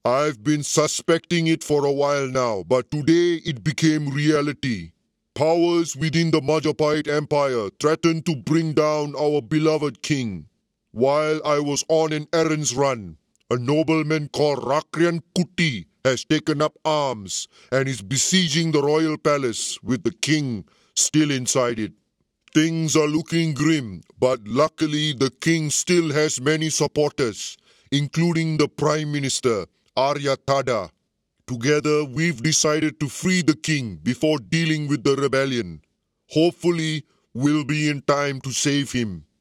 I've been suspecting it for a while now, but today it became reality. Powers within the Majapahit Empire threatened to bring down our beloved king. While I was on an errands run, a nobleman called Rakrian Kuti has taken up arms and is besieging the royal palace with the king still inside it. Things are looking grim, but luckily the king still has many supporters, including the Prime Minister, Arya Tada. Together, we've decided to free the king before dealing with the rebellion. Hopefully, we'll be in time to save him.